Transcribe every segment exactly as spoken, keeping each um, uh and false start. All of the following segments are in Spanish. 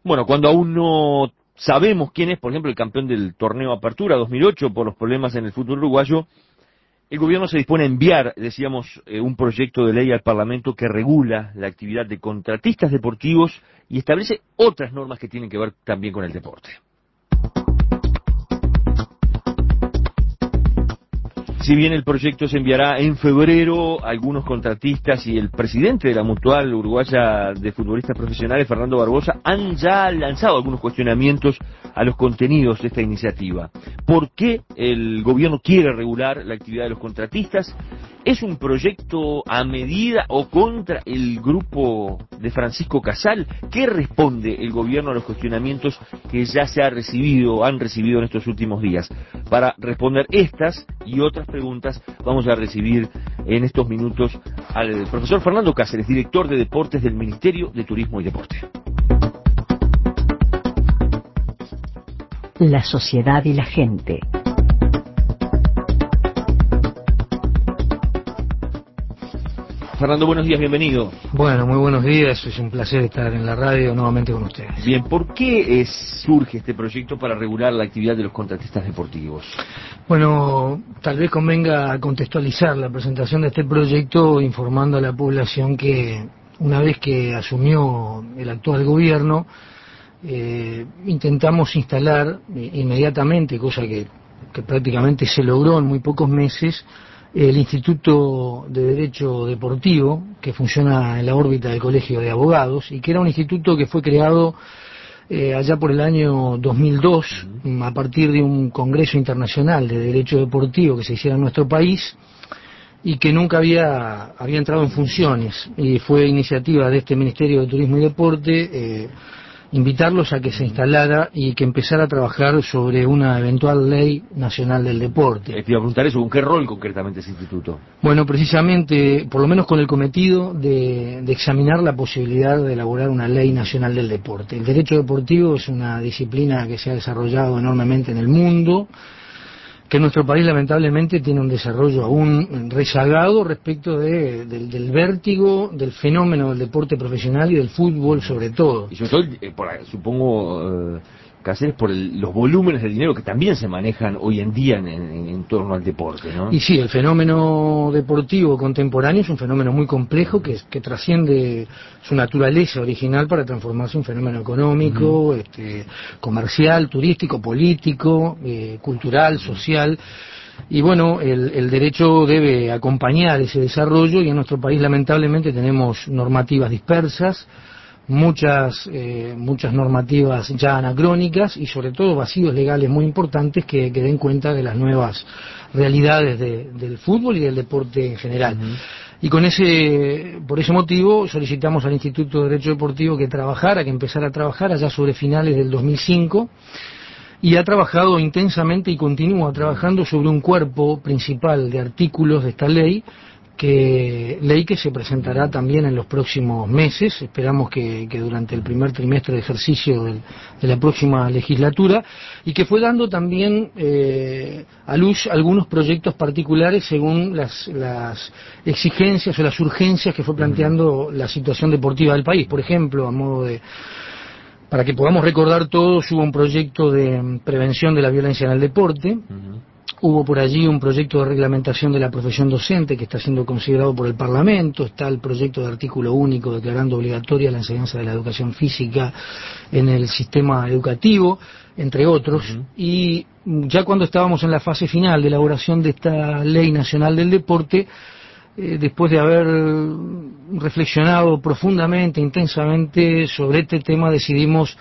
Bueno, cuando aún no sabemos quién es, por ejemplo, el campeón del torneo Apertura dos mil ocho por los problemas en el fútbol uruguayo, el gobierno se dispone a enviar, decíamos, eh, un proyecto de ley al Parlamento que regula la actividad de contratistas deportivos y establece otras normas que tienen que ver también con el deporte. Si bien el proyecto se enviará en febrero, algunos contratistas y el presidente de la Mutual Uruguaya de Futbolistas Profesionales, Fernando Barbosa, han ya lanzado algunos cuestionamientos a los contenidos de esta iniciativa. ¿Por qué el gobierno quiere regular la actividad de los contratistas? ¿Es un proyecto a medida o contra el grupo de Francisco Casal? ¿Qué responde el gobierno a los cuestionamientos que ya se ha recibido, han recibido en estos últimos días? Para responder estas y otras preguntas, vamos a recibir en estos minutos al profesor Fernando Cáceres, director de Deportes del Ministerio de Turismo y Deporte. La sociedad y la gente. Fernando, buenos días, bienvenido. Bueno, muy buenos días, es un placer estar en la radio nuevamente con ustedes. Bien, ¿por qué es, surge este proyecto para regular la actividad de los contratistas deportivos? Bueno, tal vez convenga contextualizar la presentación de este proyecto informando a la población que una vez que asumió el actual gobierno, eh, intentamos instalar eh, inmediatamente, cosa que, que prácticamente se logró en muy pocos meses, el Instituto de Derecho Deportivo, que funciona en la órbita del Colegio de Abogados, y que era un instituto que fue creado eh, allá por el año dos mil dos, uh-huh. a partir de un Congreso Internacional de Derecho Deportivo que se hiciera en nuestro país, y que nunca había, había entrado en funciones, y fue iniciativa de este Ministerio de Turismo y Deporte eh, invitarlos a que se instalara y que empezara a trabajar sobre una eventual ley nacional del deporte. Eh, te iba a preguntar eso, ¿con qué rol concretamente ese instituto? Bueno, precisamente, por lo menos con el cometido de, de examinar la posibilidad de elaborar una ley nacional del deporte. El derecho deportivo es una disciplina que se ha desarrollado enormemente en el mundo, que en nuestro país lamentablemente tiene un desarrollo aún rezagado respecto de, del, del vértigo, del fenómeno del deporte profesional y del fútbol sobre todo. Y sobre todo, eh, por, supongo, eh, Cáceres, por el, los volúmenes de dinero que también se manejan hoy en día en, en, en torno al deporte, ¿no? Y sí, el fenómeno deportivo contemporáneo es un fenómeno muy complejo que, que trasciende su naturaleza original para transformarse en un fenómeno económico, uh-huh. este, comercial, turístico, político, eh, cultural, social. Y bueno, el, el derecho debe acompañar ese desarrollo, y en nuestro país lamentablemente tenemos normativas dispersas, muchas eh, muchas normativas ya anacrónicas y sobre todo vacíos legales muy importantes que, que den cuenta de las nuevas realidades de, del fútbol y del deporte en general. Uh-huh. Y con ese, por ese motivo solicitamos al Instituto de Derecho Deportivo que trabajara, que empezara a trabajar allá sobre finales del dos mil cinco, y ha trabajado intensamente y continúa trabajando sobre un cuerpo principal de artículos de esta ley, que ley que se presentará también en los próximos meses, esperamos que, que durante el primer trimestre de ejercicio del, de la próxima legislatura, y que fue dando también eh, a luz algunos proyectos particulares según las, las exigencias o las urgencias que fue planteando la situación deportiva del país. Por ejemplo, a modo de, para que podamos recordar todos, hubo un proyecto de prevención de la violencia en el deporte. Uh-huh. Hubo por allí un proyecto de reglamentación de la profesión docente que está siendo considerado por el Parlamento. Está el proyecto de artículo único declarando obligatoria la enseñanza de la educación física en el sistema educativo, entre otros. Uh-huh. Y ya cuando estábamos en la fase final de elaboración de esta Ley Nacional del Deporte, eh, después de haber reflexionado profundamente, intensamente sobre este tema, decidimos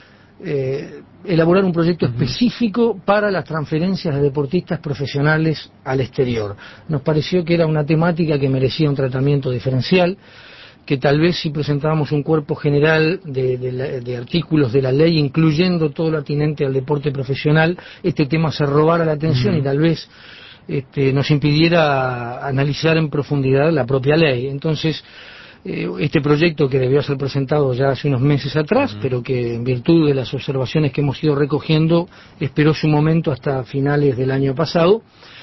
Eh, elaborar un proyecto uh-huh. específico para las transferencias de deportistas profesionales al exterior. Nos pareció que era una temática que merecía un tratamiento diferencial, que tal vez si presentábamos un cuerpo general de, de, la, de artículos de la ley, incluyendo todo lo atinente al deporte profesional, este tema se robara la atención uh-huh. y tal vez este, nos impidiera analizar en profundidad la propia ley. Entonces, este proyecto, que debió ser presentado ya hace unos meses atrás, uh-huh. pero que en virtud de las observaciones que hemos ido recogiendo esperó su momento hasta finales del año pasado,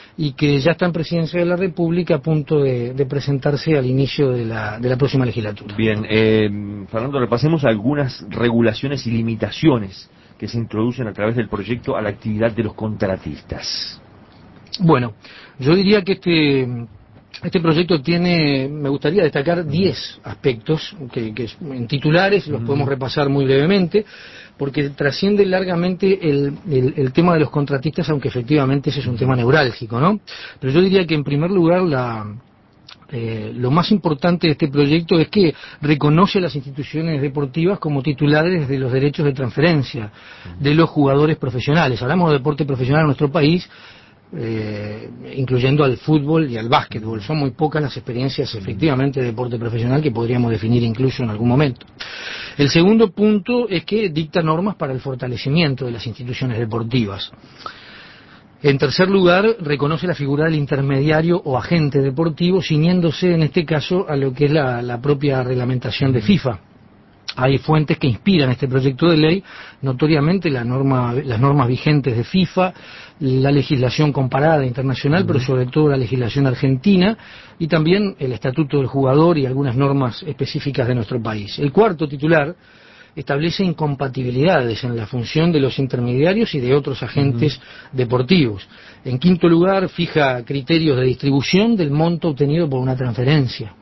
y que ya está en Presidencia de la República a punto de, de presentarse al inicio de la, de la próxima legislatura. Bien, eh, Fernando, repasemos algunas regulaciones y limitaciones que se introducen a través del proyecto a la actividad de los contratistas. Bueno, yo diría que este... Este proyecto tiene, me gustaría destacar diez aspectos que, que en titulares los podemos repasar muy brevemente, porque trasciende largamente el, el, el tema de los contratistas, aunque efectivamente ese es un tema neurálgico, ¿no? Pero yo diría que en primer lugar la, eh, lo más importante de este proyecto es que reconoce a las instituciones deportivas como titulares de los derechos de transferencia de los jugadores profesionales. Hablamos de deporte profesional en nuestro país, Eh, incluyendo al fútbol y al básquetbol. Son muy pocas las experiencias efectivamente de deporte profesional que podríamos definir incluso en algún momento. El segundo punto es que dicta normas para el fortalecimiento de las instituciones deportivas. En tercer lugar, reconoce la figura del intermediario o agente deportivo, ciñéndose en este caso a lo que es la, la propia reglamentación de FIFA. Hay fuentes que inspiran este proyecto de ley, notoriamente la norma, las normas vigentes de FIFA, la legislación comparada internacional, pero sobre todo la legislación argentina, y también el Estatuto del Jugador y algunas normas específicas de nuestro país. El cuarto titular establece incompatibilidades en la función de los intermediarios y de otros agentes uh-huh. deportivos. En quinto lugar, fija criterios de distribución del monto obtenido por una transferencia.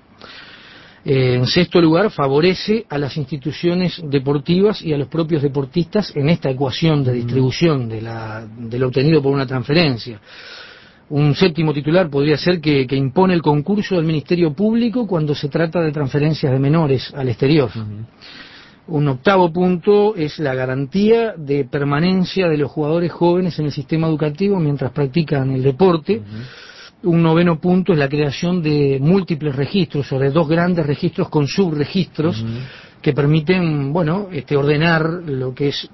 En sexto lugar, favorece a las instituciones deportivas y a los propios deportistas en esta ecuación de distribución de, la, de lo obtenido por una transferencia. Un séptimo titular podría ser que, que impone el concurso del Ministerio Público cuando se trata de transferencias de menores al exterior. Uh-huh. Un octavo punto es la garantía de permanencia de los jugadores jóvenes en el sistema educativo mientras practican el deporte. Uh-huh. Un noveno punto es la creación de múltiples registros, o de dos grandes registros con subregistros, uh-huh. que permiten, bueno, este, ordenar lo que es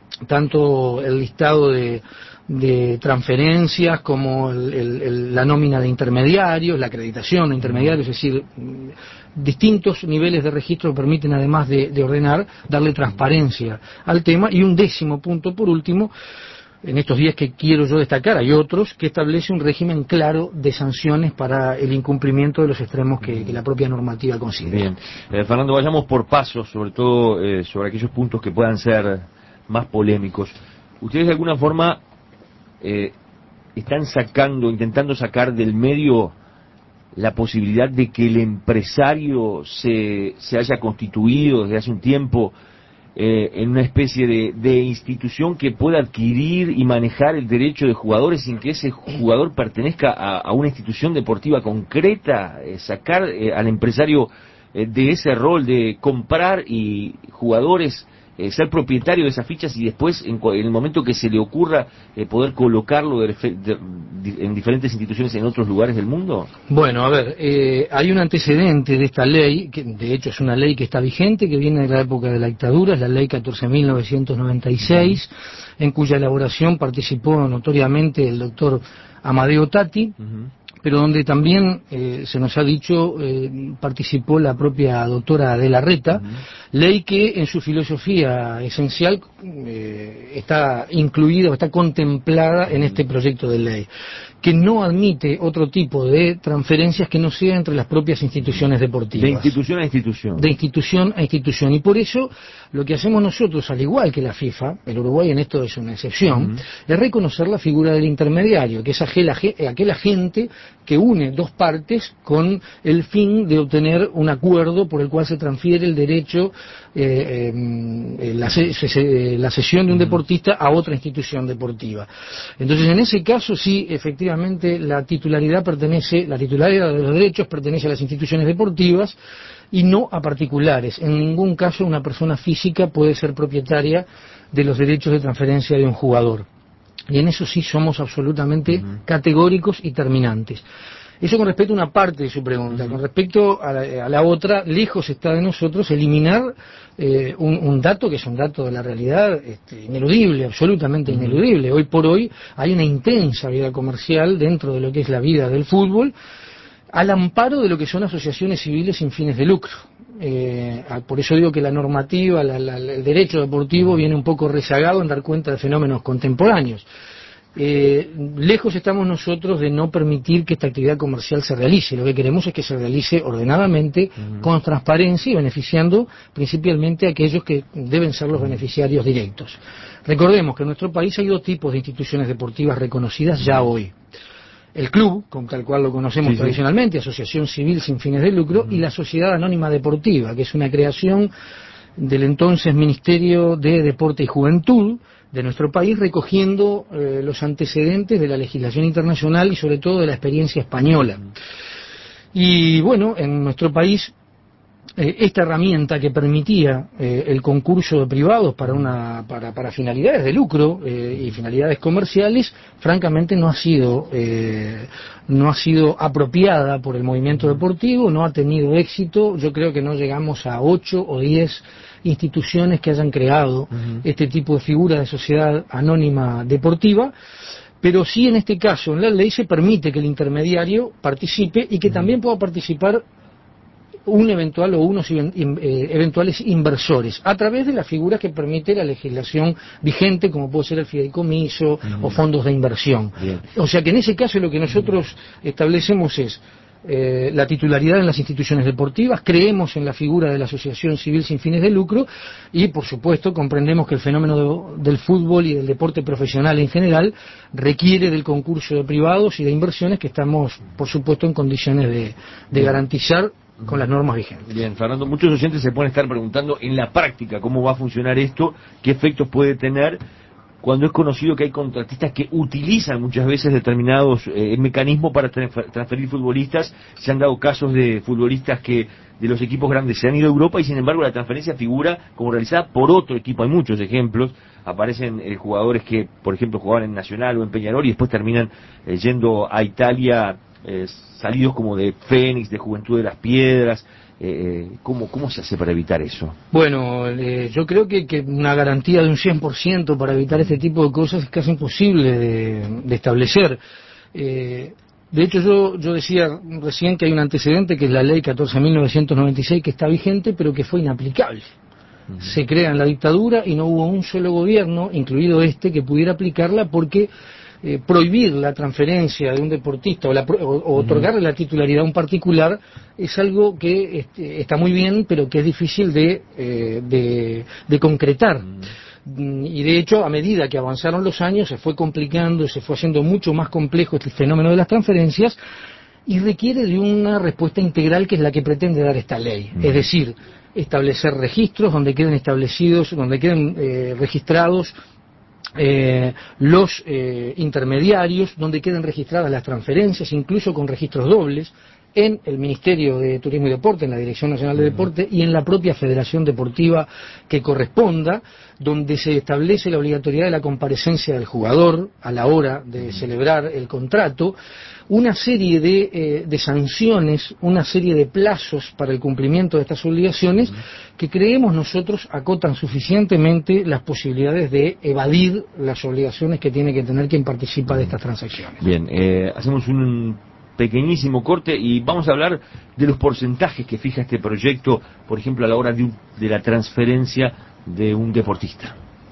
tanto el listado de, de transferencias como el, el, el, la nómina de intermediarios, la acreditación de intermediarios, es decir, distintos niveles de registro permiten, además de, de ordenar, darle transparencia al tema. Y un décimo punto, por último, en estos días que quiero yo destacar, hay otros, que establece un régimen claro de sanciones para el incumplimiento de los extremos que, que la propia normativa considera. Bien. Eh, Fernando, vayamos por pasos, sobre todo eh, sobre aquellos puntos que puedan ser más polémicos. ¿Ustedes de alguna forma eh, están sacando, intentando sacar del medio la posibilidad de que el empresario se, se haya constituido desde hace un tiempo Eh, en una especie de, de institución que pueda adquirir y manejar el derecho de jugadores sin que ese jugador pertenezca a, a una institución deportiva concreta, eh, sacar eh, al empresario eh, de ese rol de comprar y jugadores, eh, ser propietario de esas fichas y después en, en el momento que se le ocurra eh, poder colocarlo de, de, de, en diferentes instituciones en otros lugares del mundo? Bueno, a ver, eh, hay un antecedente de esta ley, que de hecho es una ley que está vigente, que viene de la época de la dictadura, es la ley catorce mil novecientos noventa y seis, uh-huh. en cuya elaboración participó notoriamente el doctor Amadeo Tati, uh-huh. pero donde también eh, se nos ha dicho eh, participó la propia doctora Adela Reta, uh-huh. ley que en su filosofía esencial eh, está incluida o está contemplada en este proyecto de ley, que no admite otro tipo de transferencias que no sea entre las propias instituciones deportivas. De institución a institución. De institución a institución. Y por eso lo que hacemos nosotros, al igual que la FIFA, el Uruguay en esto es una excepción, uh-huh. es reconocer la figura del intermediario, que es aquel, aquel agente que une dos partes con el fin de obtener un acuerdo por el cual se transfiere el derecho, eh, eh, la, se, se, la cesión de un deportista a otra institución deportiva. Entonces, en ese caso sí, efectivamente, la titularidad pertenece, la titularidad de los derechos pertenece a las instituciones deportivas y no a particulares. En ningún caso una persona física puede ser propietaria de los derechos de transferencia de un jugador. Y en eso sí somos absolutamente uh-huh. categóricos y terminantes. Eso con respecto a una parte de su pregunta. Uh-huh. Con respecto a la, a la otra, lejos está de nosotros eliminar eh, un, un dato que es un dato de la realidad este, ineludible, absolutamente uh-huh. ineludible. Hoy por hoy hay una intensa vida comercial dentro de lo que es la vida del fútbol, al amparo de lo que son asociaciones civiles sin fines de lucro. Eh, por eso digo que la normativa, la, la, el derecho deportivo viene un poco rezagado en dar cuenta de fenómenos contemporáneos. Eh, lejos estamos nosotros de no permitir que esta actividad comercial se realice. Lo que queremos es que se realice ordenadamente, uh-huh. con transparencia y beneficiando principalmente a aquellos que deben ser los beneficiarios directos. Recordemos que en nuestro país hay dos tipos de instituciones deportivas reconocidas ya hoy. El club, como tal cual lo conocemos sí, tradicionalmente, sí. Asociación civil sin fines de lucro, uh-huh. y la Sociedad Anónima Deportiva, que es una creación del entonces Ministerio de Deporte y Juventud de nuestro país, recogiendo eh, los antecedentes de la legislación internacional y sobre todo de la experiencia española. Y bueno, en nuestro país eh, esta herramienta que permitía eh, el concurso de privados para una para, para finalidades de lucro eh, y finalidades comerciales, francamente no ha sido eh, no ha sido apropiada por el movimiento deportivo, no ha tenido éxito. Yo creo que no llegamos a ocho o diez instituciones que hayan creado uh-huh. este tipo de figura de sociedad anónima deportiva, pero sí en este caso en la ley se permite que el intermediario participe y que uh-huh. también pueda participar un eventual o unos eh, eventuales inversores a través de las figuras que permite la legislación vigente, como puede ser el fideicomiso uh-huh. o fondos de inversión. Bien. O sea que en ese caso lo que nosotros uh-huh. establecemos es Eh, la titularidad en las instituciones deportivas, creemos en la figura de la asociación civil sin fines de lucro y, por supuesto, comprendemos que el fenómeno de, del fútbol y del deporte profesional en general requiere del concurso de privados y de inversiones que estamos, por supuesto, en condiciones de, de garantizar con las normas vigentes. Bien, Fernando, muchos oyentes se pueden estar preguntando en la práctica cómo va a funcionar esto, qué efectos puede tener, cuando es conocido que hay contratistas que utilizan muchas veces determinados eh, mecanismos para transferir futbolistas. Se han dado casos de futbolistas que de los equipos grandes se han ido a Europa y sin embargo la transferencia figura como realizada por otro equipo. Hay muchos ejemplos, aparecen eh, jugadores que por ejemplo jugaban en Nacional o en Peñarol y después terminan eh, yendo a Italia, eh, salidos como de Fénix, de Juventud de las Piedras. Eh, ¿cómo, ¿Cómo se hace para evitar eso? Bueno, eh, yo creo que, que una garantía de un cien por ciento para evitar este tipo de cosas es casi imposible de, de establecer. Eh, de hecho, yo, yo decía recién que hay un antecedente que es la ley catorce mil novecientos noventa y seis que está vigente, pero que fue inaplicable. Uh-huh. Se crea en la dictadura y no hubo un solo gobierno, incluido este, que pudiera aplicarla porque Eh, prohibir la transferencia de un deportista o, la, o, o otorgarle la titularidad a un particular es algo que este, está muy bien, pero que es difícil de, eh, de, de concretar. Mm. Y de hecho, a medida que avanzaron los años, se fue complicando, se fue haciendo mucho más complejo este fenómeno de las transferencias y requiere de una respuesta integral que es la que pretende dar esta ley. Mm. Es decir, establecer registros donde queden establecidos, donde queden eh, registrados Eh, los eh, intermediarios, donde queden registradas las transferencias, incluso con registros dobles, en el Ministerio de Turismo y Deporte, en la Dirección Nacional de Deporte y en la propia Federación Deportiva que corresponda, donde se establece la obligatoriedad de la comparecencia del jugador a la hora de celebrar el contrato, una serie de, eh, de sanciones, una serie de plazos para el cumplimiento de estas obligaciones que creemos nosotros acotan suficientemente las posibilidades de evadir las obligaciones que tiene que tener quien participa de estas transacciones. Bien, eh, hacemos un pequeñísimo corte y vamos a hablar de los porcentajes que fija este proyecto, por ejemplo, a la hora de, un, de la transferencia de un deportista.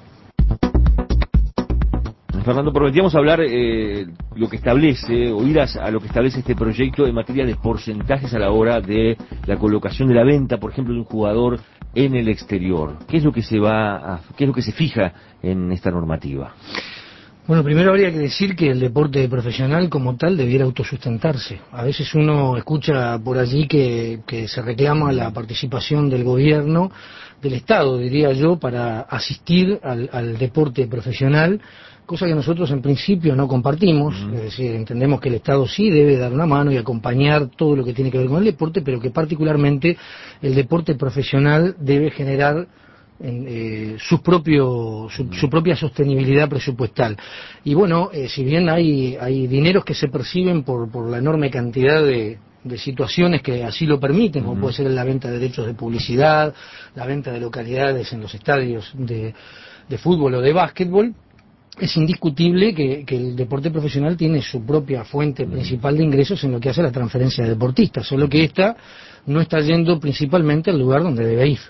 Fernando, prometíamos hablar eh, lo que establece, o ir a, a lo que establece este proyecto en materia de porcentajes a la hora de la colocación de la venta, por ejemplo, de un jugador en el exterior. ¿Qué es lo que se va a, qué es lo que se fija en esta normativa? Bueno, primero habría que decir que el deporte profesional como tal debiera autosustentarse. A veces uno escucha por allí que, que se reclama la participación del gobierno, del Estado, diría yo, para asistir al, al deporte profesional, cosa que nosotros en principio no compartimos. Uh-huh. Es decir, entendemos que el Estado sí debe dar una mano y acompañar todo lo que tiene que ver con el deporte, pero que particularmente el deporte profesional debe generar En, eh, su, propio, su, su propia sostenibilidad presupuestal. Y bueno, eh, si bien hay, hay dineros que se perciben por, por la enorme cantidad de, de situaciones que así lo permiten, como uh-huh. puede ser la venta de derechos de publicidad, la venta de localidades en los estadios de, de fútbol o de básquetbol, es indiscutible que, que el deporte profesional tiene su propia fuente principal de ingresos en lo que hace la transferencia de deportistas, solo que esta no está yendo principalmente al lugar donde debe ir.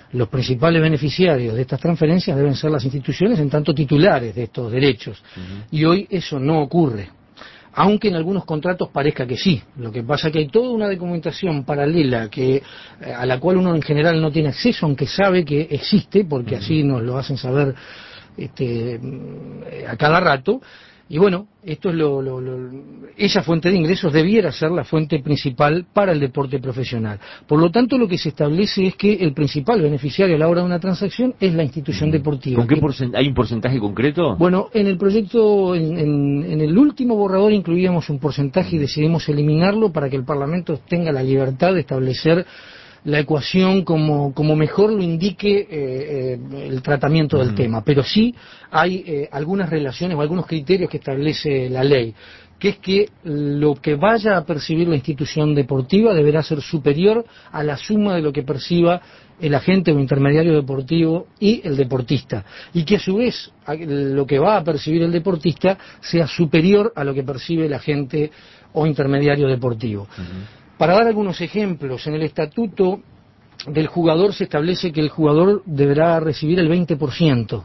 los principales beneficiarios de estas transferencias deben ser las instituciones en tanto titulares de estos derechos. Uh-huh. Y hoy eso no ocurre, aunque en algunos contratos parezca que sí. Lo que pasa es que hay toda una documentación paralela que a la cual uno en general no tiene acceso, aunque sabe que existe, porque uh-huh. así nos lo hacen saber este, a cada rato. Y bueno, esto es lo, lo, lo, esa fuente de ingresos debiera ser la fuente principal para el deporte profesional. Por lo tanto, lo que se establece es que el principal beneficiario a la hora de una transacción es la institución deportiva. ¿Con qué porcent- hay un porcentaje concreto? Bueno, en el proyecto, en, en, en el último borrador incluíamos un porcentaje y decidimos eliminarlo para que el Parlamento tenga la libertad de establecer la ecuación como, como mejor lo indique eh, eh, el tratamiento del uh-huh. tema, pero sí hay eh, algunas relaciones o algunos criterios que establece la ley, que es que lo que vaya a percibir la institución deportiva deberá ser superior a la suma de lo que perciba el agente o intermediario deportivo y el deportista, y que a su vez lo que va a percibir el deportista sea superior a lo que percibe el agente o intermediario deportivo. Uh-huh. Para dar algunos ejemplos, en el estatuto del jugador se establece que el jugador deberá recibir el veinte por ciento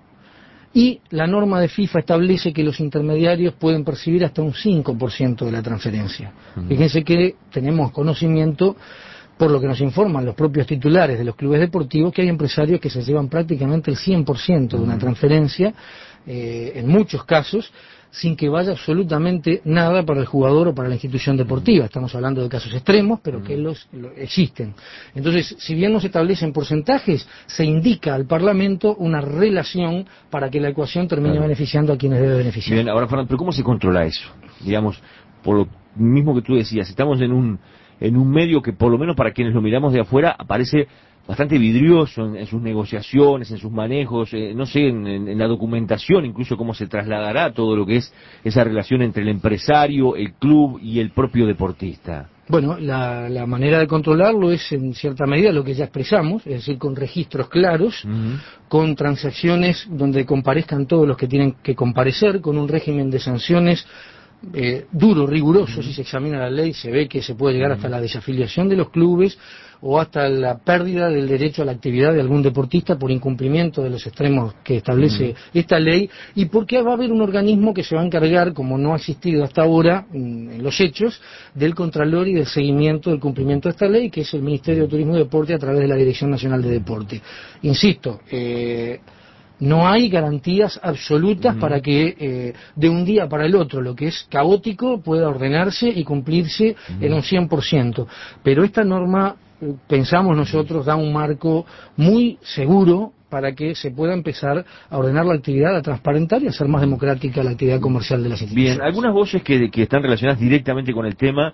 y la norma de FIFA establece que los intermediarios pueden percibir hasta un cinco por ciento de la transferencia. Uh-huh. Fíjense que tenemos conocimiento, por lo que nos informan los propios titulares de los clubes deportivos, que hay empresarios que se llevan prácticamente el cien por ciento de una transferencia, eh, en muchos casos, sin que vaya absolutamente nada para el jugador o para la institución deportiva. Estamos hablando de casos extremos, pero que los, los existen. Entonces, si bien no se establecen porcentajes, se indica al Parlamento una relación para que la ecuación termine claro. beneficiando a quienes debe beneficiar. Bien, ahora Fernando, ¿pero cómo se controla eso? Digamos, por lo mismo que tú decías, estamos en un en un medio que por lo menos para quienes lo miramos de afuera aparece bastante vidrioso en, en sus negociaciones, en sus manejos, eh, no sé, en, en, en la documentación, incluso cómo se trasladará todo lo que es esa relación entre el empresario, el club y el propio deportista. Bueno, la, la manera de controlarlo es en cierta medida lo que ya expresamos, es decir, con registros claros, uh-huh. con transacciones donde comparezcan todos los que tienen que comparecer, con un régimen de sanciones Eh, duro, riguroso. Uh-huh. Si se examina la ley se ve que se puede llegar uh-huh. hasta la desafiliación de los clubes o hasta la pérdida del derecho a la actividad de algún deportista por incumplimiento de los extremos que establece uh-huh. esta ley, y porque va a haber un organismo que se va a encargar, como no ha existido hasta ahora en los hechos, del contralor y del seguimiento del cumplimiento de esta ley, que es el Ministerio de Turismo y Deporte a través de la Dirección Nacional de Deporte. Insisto, eh no hay garantías absolutas uh-huh. para que eh, de un día para el otro lo que es caótico pueda ordenarse y cumplirse uh-huh. en un cien por ciento. Pero esta norma, pensamos nosotros, da un marco muy seguro para que se pueda empezar a ordenar la actividad, a transparentar y a hacer más democrática la actividad comercial de las instituciones. Bien, algunas voces que, que están relacionadas directamente con el tema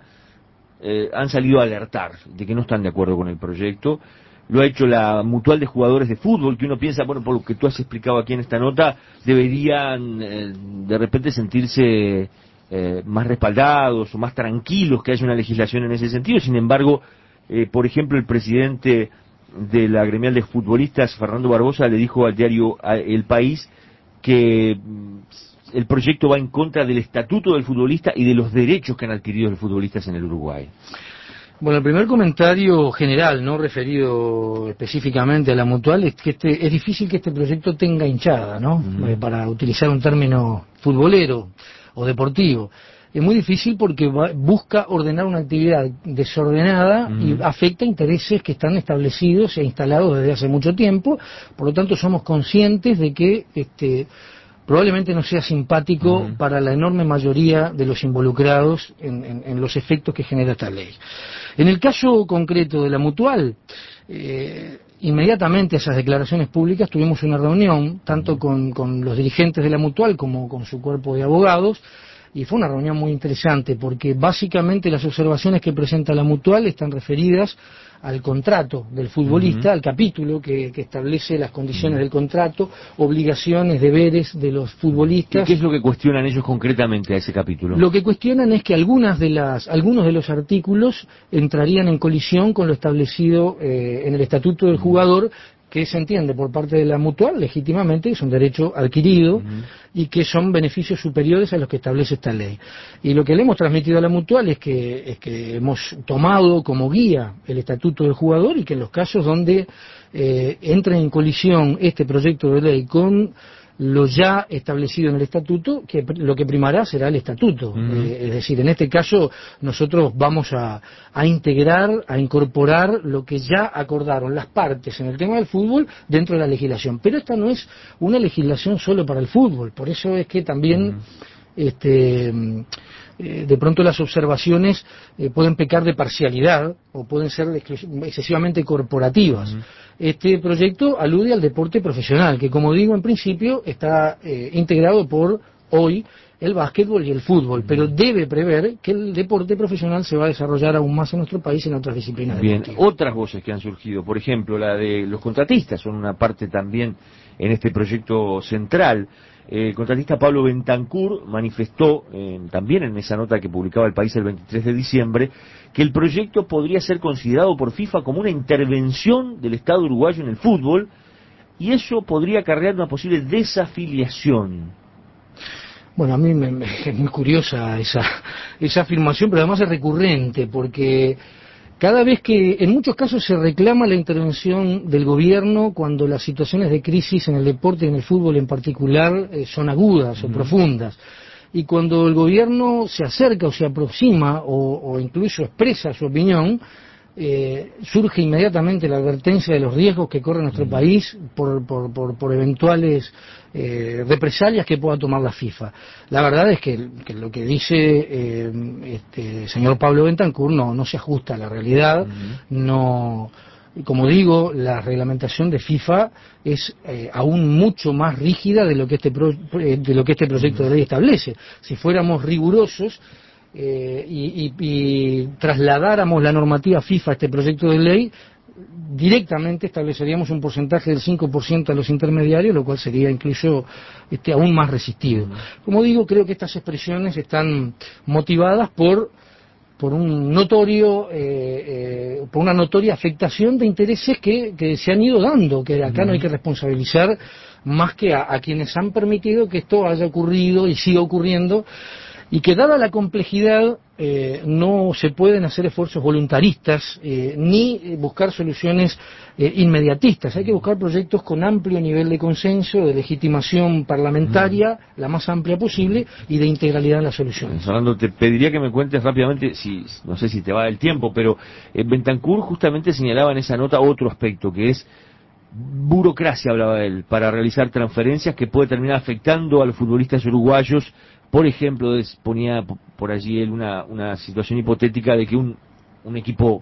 eh, han salido a alertar de que no están de acuerdo con el proyecto. Lo ha hecho la Mutual de Jugadores de Fútbol, que uno piensa, bueno, por lo que tú has explicado aquí en esta nota, deberían eh, de repente sentirse eh, más respaldados o más tranquilos que haya una legislación en ese sentido. Sin embargo, eh, por ejemplo, el presidente de la gremial de futbolistas, Fernando Barbosa, le dijo al diario El País que el proyecto va en contra del estatuto del futbolista y de los derechos que han adquirido los futbolistas en el Uruguay. Bueno, el primer comentario general, no referido específicamente a la Mutual, es que este, es difícil que este proyecto tenga hinchada, ¿no? Uh-huh. Eh, para utilizar un término futbolero o deportivo. Es muy difícil porque va, busca ordenar una actividad desordenada uh-huh. y afecta intereses que están establecidos e instalados desde hace mucho tiempo. Por lo tanto, somos conscientes de que este probablemente no sea simpático uh-huh. para la enorme mayoría de los involucrados en, en, en los efectos que genera esta ley. En el caso concreto de la Mutual, eh, inmediatamente a esas declaraciones públicas tuvimos una reunión, tanto con, con los dirigentes de la Mutual como con su cuerpo de abogados, y fue una reunión muy interesante porque básicamente las observaciones que presenta la Mutual están referidas al contrato del futbolista, uh-huh. al capítulo que, que establece las condiciones uh-huh. del contrato, obligaciones, deberes de los futbolistas. ¿Y qué es lo que cuestionan ellos concretamente a ese capítulo? Lo que cuestionan es que algunas de las, algunos de los artículos entrarían en colisión con lo establecido eh, en el estatuto del jugador, que que se entiende por parte de la Mutual legítimamente que es un derecho adquirido uh-huh. y que son beneficios superiores a los que establece esta ley. Y lo que le hemos transmitido a la Mutual es que, es que hemos tomado como guía el estatuto del jugador y que en los casos donde eh, entre en colisión este proyecto de ley con lo ya establecido en el estatuto, que lo que primará será el estatuto. Uh-huh. Eh, es decir, en este caso nosotros vamos a, a integrar, a incorporar lo que ya acordaron las partes en el tema del fútbol dentro de la legislación. Pero esta no es una legislación solo para el fútbol, por eso es que también uh-huh. este eh, de pronto las observaciones eh, pueden pecar de parcialidad o pueden ser excesivamente corporativas. Uh-huh. Este proyecto alude al deporte profesional, que como digo en principio está eh, integrado por hoy el básquetbol y el fútbol, pero debe prever que el deporte profesional se va a desarrollar aún más en nuestro país en otras disciplinas Bien, deportivas. Otras voces que han surgido, por ejemplo, la de los contratistas, son una parte también en este proyecto central. El contratista Pablo Bentancur manifestó eh, también en esa nota que publicaba El País el veintitrés de diciembre que el proyecto podría ser considerado por FIFA como una intervención del Estado uruguayo en el fútbol y eso podría acarrear una posible desafiliación. Bueno, a mí me, me, es muy curiosa esa, esa afirmación, pero además es recurrente porque cada vez que, en muchos casos, se reclama la intervención del gobierno cuando las situaciones de crisis en el deporte y en el fútbol en particular eh, son agudas o uh-huh. profundas. Y cuando el gobierno se acerca o se aproxima o, o incluso expresa su opinión, eh, surge inmediatamente la advertencia de los riesgos que corre nuestro uh-huh. país por, por, por, por eventuales eh, represalias que pueda tomar la FIFA. La verdad es que, que lo que dice eh, este señor Pablo Bentancur no, no se ajusta a la realidad, uh-huh. no... Como digo, la reglamentación de FIFA es eh, aún mucho más rígida de lo que este pro, de lo que este proyecto de ley establece. Si fuéramos rigurosos eh, y, y, y trasladáramos la normativa FIFA a este proyecto de ley, directamente estableceríamos un porcentaje del cinco por ciento a los intermediarios, lo cual sería incluso este, aún más resistido. Como digo, creo que estas expresiones están motivadas por por un notorio eh, eh, por una notoria afectación de intereses que, que se han ido dando, que acá no hay que responsabilizar más que a, a quienes han permitido que esto haya ocurrido y siga ocurriendo, y que dada la complejidad eh, no se pueden hacer esfuerzos voluntaristas eh, ni buscar soluciones eh, inmediatistas. Hay que buscar proyectos con amplio nivel de consenso, de legitimación parlamentaria, mm. la más amplia posible, y de integralidad en las soluciones. Fernando, te pediría que me cuentes rápidamente, si no sé si te va el tiempo, pero eh, Bentancur justamente señalaba en esa nota otro aspecto, que es burocracia, hablaba él, para realizar transferencias que puede terminar afectando a los futbolistas uruguayos. Por ejemplo, ponía por allí él una, una situación hipotética de que un, un equipo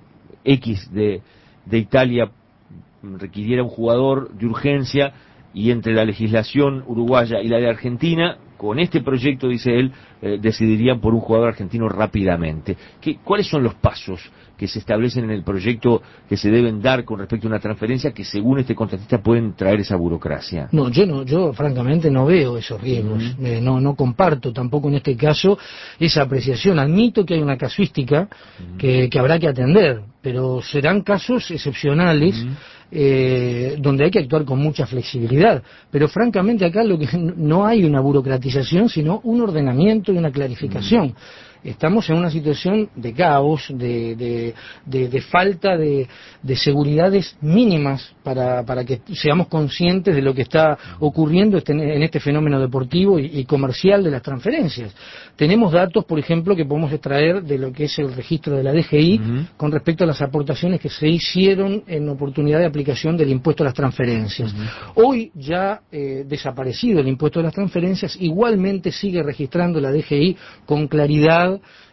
X de, de Italia requiriera un jugador de urgencia y entre la legislación uruguaya y la de Argentina, con este proyecto, dice él, eh, decidirían por un jugador argentino rápidamente. ¿Qué, ¿Cuáles son los pasos que se establecen en el proyecto que se deben dar con respecto a una transferencia que según este contratista pueden traer esa burocracia? No, yo no, yo francamente no veo esos riesgos, uh-huh. eh, no, no comparto tampoco en este caso esa apreciación. Admito que hay una casuística uh-huh. que, que habrá que atender, pero serán casos excepcionales uh-huh. eh, donde hay que actuar con mucha flexibilidad. Pero francamente acá lo que no hay una burocratización, sino un ordenamiento y una clarificación. Uh-huh. Estamos en una situación de caos, de, de, de, de falta de, de seguridades mínimas para, para que seamos conscientes de lo que está ocurriendo este, en este fenómeno deportivo y, y comercial de las transferencias. Tenemos datos, por ejemplo, que podemos extraer de lo que es el registro de la D G I uh-huh. con respecto a las aportaciones que se hicieron en oportunidad de aplicación del impuesto a las transferencias. Uh-huh. Hoy ya eh, desaparecido el impuesto a las transferencias, igualmente sigue registrando la D G I con claridad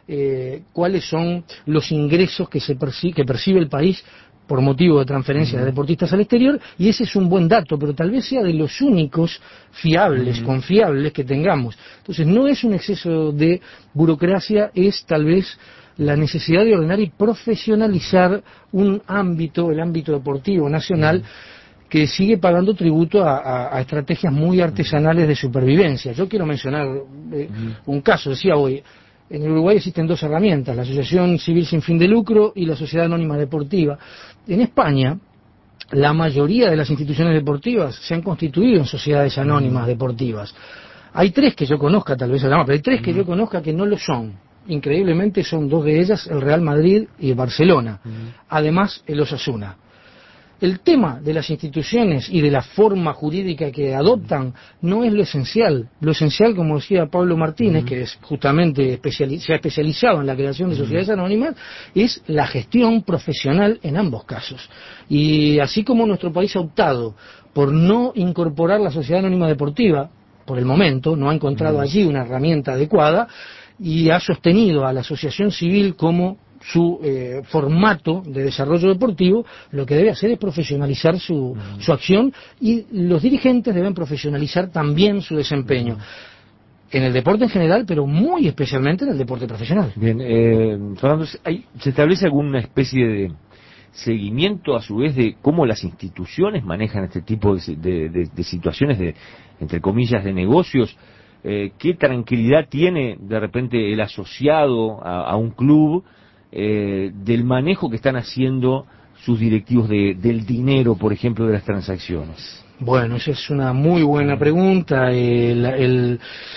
Eh, cuáles son los ingresos que se perci- que percibe el país por motivo de transferencias uh-huh. de deportistas al exterior, y ese es un buen dato, pero tal vez sea de los únicos fiables, uh-huh. confiables que tengamos. Entonces no es un exceso de burocracia, es tal vez la necesidad de ordenar y profesionalizar un ámbito, el ámbito deportivo nacional, uh-huh. que sigue pagando tributo a, a, a estrategias muy artesanales de supervivencia. Yo quiero mencionar eh, uh-huh. un caso, decía hoy, en Uruguay existen dos herramientas, la Asociación Civil Sin Fin de Lucro y la Sociedad Anónima Deportiva. En España la mayoría de las instituciones deportivas se han constituido en sociedades anónimas deportivas. Hay tres que yo conozca, tal vez se llama, pero hay tres que yo conozca que no lo son. Increíblemente son dos de ellas, el Real Madrid y el Barcelona. Además, el Osasuna. El tema de las instituciones y de la forma jurídica que adoptan no es lo esencial. Lo esencial, como decía Pablo Martínez, uh-huh. que es justamente especiali- se ha especializado en la creación de sociedades uh-huh. anónimas, es la gestión profesional en ambos casos. Y así como nuestro país ha optado por no incorporar la sociedad anónima deportiva, por el momento, no ha encontrado uh-huh. allí una herramienta adecuada, y ha sostenido a la asociación civil como su eh, formato de desarrollo deportivo, lo que debe hacer es profesionalizar su, uh-huh. su acción, y los dirigentes deben profesionalizar también su desempeño. Uh-huh. En el deporte en general, pero muy especialmente en el deporte profesional. Bien, eh, Fernando, ¿hay, ¿se establece alguna especie de seguimiento a su vez de cómo las instituciones manejan este tipo de, de, de, de situaciones de, entre comillas, de negocios? Eh, ¿Qué tranquilidad tiene de repente el asociado a, a un club eh, del manejo que están haciendo sus directivos de, del dinero, por ejemplo, de las transacciones? Bueno, esa es una muy buena pregunta. El, el,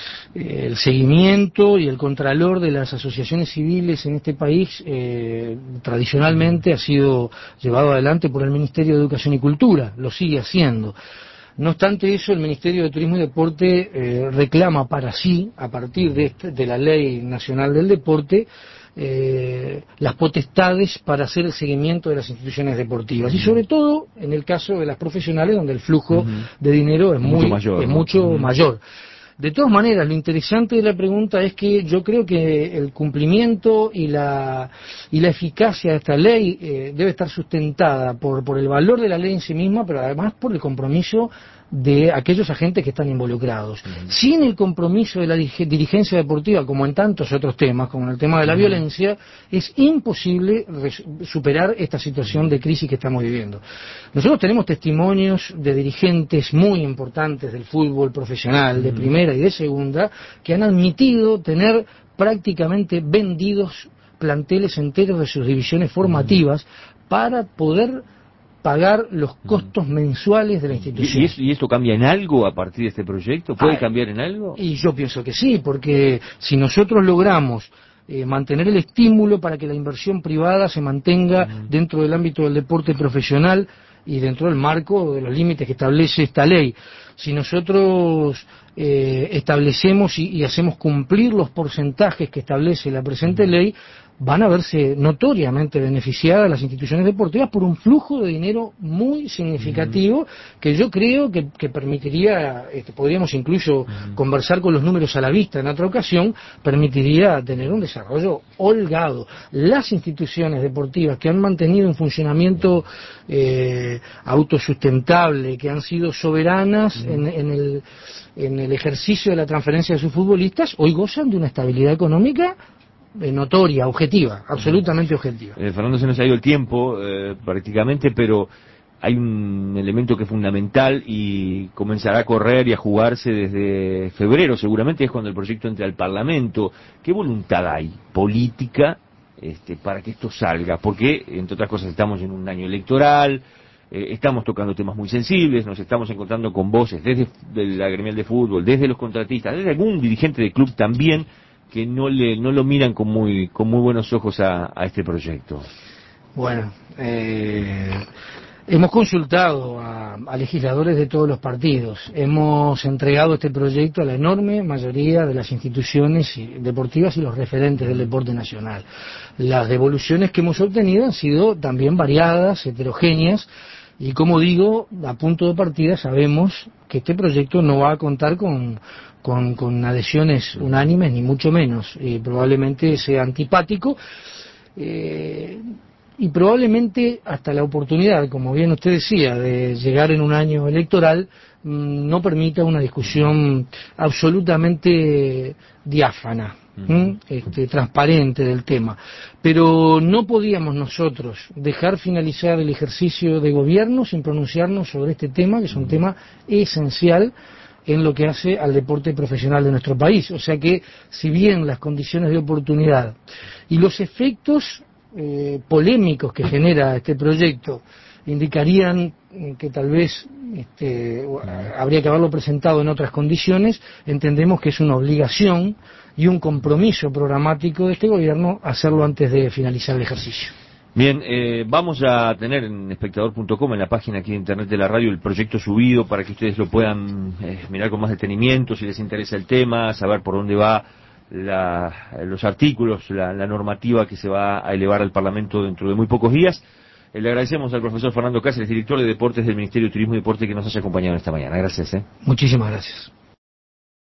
el seguimiento y el contralor de las asociaciones civiles en este país eh, tradicionalmente ha sido llevado adelante por el Ministerio de Educación y Cultura, lo sigue haciendo. No obstante eso, el Ministerio de Turismo y Deporte eh, reclama para sí, a partir de, este, de la Ley Nacional del Deporte, eh, las potestades para hacer el seguimiento de las instituciones deportivas. Y sobre todo en el caso de las profesionales, donde el flujo uh-huh. de dinero es, muy, mucho mayor. Es ¿no? mucho uh-huh. mayor. De todas maneras, lo interesante de la pregunta es que yo creo que el cumplimiento y la y la eficacia de esta ley eh, debe estar sustentada por, por el valor de la ley en sí misma, pero además por el compromiso de aquellos agentes que están involucrados. Uh-huh. Sin el compromiso de la dirigencia deportiva, como en tantos otros temas, como en el tema de la uh-huh. violencia, es imposible res- superar esta situación de crisis que estamos viviendo. Nosotros tenemos testimonios de dirigentes muy importantes del fútbol profesional, uh-huh. de primera y de segunda, que han admitido tener prácticamente vendidos planteles enteros de sus divisiones formativas uh-huh. para poder pagar los costos mensuales de la institución. ¿Y, eso, ¿Y esto cambia en algo a partir de este proyecto? ¿Puede ah, cambiar en algo? Y yo pienso que sí, porque si nosotros logramos eh, mantener el estímulo para que la inversión privada se mantenga uh-huh. dentro del ámbito del deporte profesional y dentro del marco de los límites que establece esta ley, si nosotros eh, establecemos y, y hacemos cumplir los porcentajes que establece la presente uh-huh. ley, van a verse notoriamente beneficiadas las instituciones deportivas por un flujo de dinero muy significativo uh-huh. que yo creo que, que permitiría, este, podríamos incluso uh-huh. conversar con los números a la vista en otra ocasión, permitiría tener un desarrollo holgado. Las instituciones deportivas que han mantenido un funcionamiento eh, autosustentable, que han sido soberanas uh-huh. en, en, el, en el ejercicio de la transferencia de sus futbolistas, hoy gozan de una estabilidad económica notoria, objetiva, absolutamente objetiva. Eh, Fernando, se nos ha ido el tiempo eh, prácticamente, pero hay un elemento que es fundamental y comenzará a correr y a jugarse desde febrero, seguramente es cuando el proyecto entre al Parlamento. ¿Qué voluntad hay política este, para que esto salga? Porque, entre otras cosas, estamos en un año electoral, eh, estamos tocando temas muy sensibles, nos estamos encontrando con voces desde la gremial de fútbol, desde los contratistas, desde algún dirigente de club también, que no le no lo miran con muy con muy buenos ojos a, a este proyecto. Bueno, eh, hemos consultado a, a legisladores de todos los partidos, hemos entregado este proyecto a la enorme mayoría de las instituciones deportivas y los referentes del deporte nacional. Las devoluciones que hemos obtenido han sido también variadas, heterogéneas, y como digo, a punto de partida sabemos que este proyecto no va a contar con Con, con adhesiones unánimes, ni mucho menos, y probablemente sea antipático, eh, y probablemente hasta la oportunidad, como bien usted decía, de llegar en un año electoral, mmm, no permita una discusión absolutamente diáfana, uh-huh. este, transparente del tema. Pero no podíamos nosotros dejar finalizar el ejercicio de gobierno sin pronunciarnos sobre este tema, que es un tema esencial en lo que hace al deporte profesional de nuestro país. O sea que, si bien las condiciones de oportunidad y los efectos eh, polémicos que genera este proyecto indicarían que tal vez este, habría que haberlo presentado en otras condiciones. Entendemos que es una obligación y un compromiso programático de este gobierno hacerlo antes de finalizar el ejercicio. Bien, eh, vamos a tener en espectador punto com, en la página aquí de internet de la radio, el proyecto subido para que ustedes lo puedan eh, mirar con más detenimiento si les interesa el tema, saber por dónde va la, los artículos, la, la normativa que se va a elevar al Parlamento dentro de muy pocos días. Eh, le agradecemos al profesor Fernando Cáceres, director de Deportes del Ministerio de Turismo y Deporte, que nos haya acompañado esta mañana. Gracias. ¿eh? Muchísimas gracias.